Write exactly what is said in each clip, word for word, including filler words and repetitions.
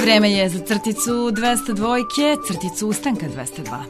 Vreme je za crticu dvesta dva, crticu ustanka dvesta dva.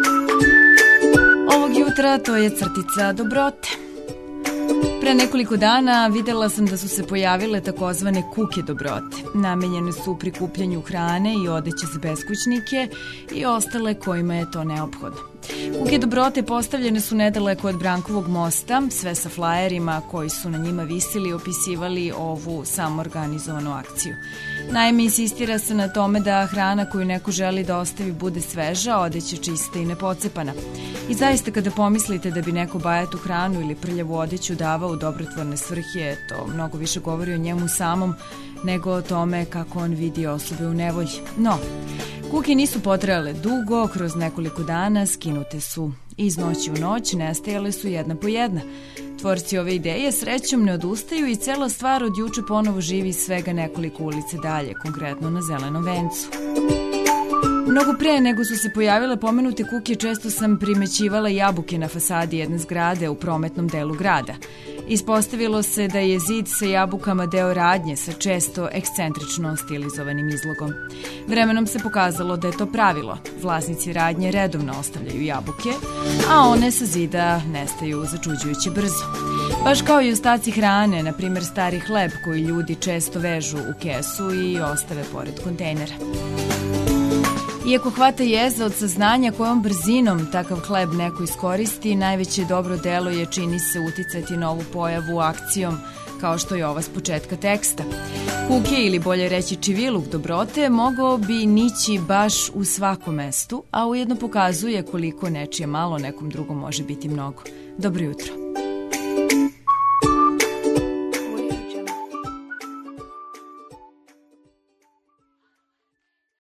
Ovog jutra to je crtica dobrote. Pre nekoliko dana videla sam da su se pojavile takozvane kuke dobrote. Namenjene su prikupljanju hrane i odeće za beskućnike i ostale kojima je to neophodno. Kuke dobrote postavljene su nedaleko od Brankovog mosta, sve sa flajerima koji su na njima visili i opisivali ovu samoorganizovanu akciju. Naime, insistira se na tome da hrana koju neko želi da ostavi bude sveža, odeća čista i nepocepana. I zaista kada pomislite da bi neko bajatu hranu ili prljavu odeću davao u dobrotvorne svrhe, to mnogo više govori o njemu samom nego o tome kako on vidi osobe u nevolji. No, kuke nisu potrajale dugo, kroz nekoliko dana skinute su. Iz noći u noć nestajale su jedna po jedna. Tvorci ove ideje srećom ne odustaju i cela stvar od juče ponovo živi svega nekoliko ulice dalje, konkretno na Zelenom vencu. Mnogo pre nego su se pojavile pomenute kuke, često sam primećivala jabuke na fasadi jedne zgrade u prometnom delu grada. Ispostavilo se da je zid sa jabukama deo radnje sa često ekscentrično stilizovanim izlogom. Vremenom se pokazalo da je to pravilo. Vlasnici radnje redovno ostavljaju jabuke, a one sa zida nestaju začuđujuće brzo. Baš kao i ostaci hrane, na primjer stari hleb koji ljudi često vežu u kesu i ostave pored kontejnera. Iako hvata jeza od saznanja kojom brzinom takav hleb neko iskoristi, najveće dobro delo je, čini se, uticati na ovu pojavu akcijom, kao što je ova s početka teksta. Kuke, ili bolje reći čiviluk dobrote, mogao bi nići baš u svakom mestu, a ujedno pokazuje koliko nečije malo nekom drugom može biti mnogo. Dobro jutro.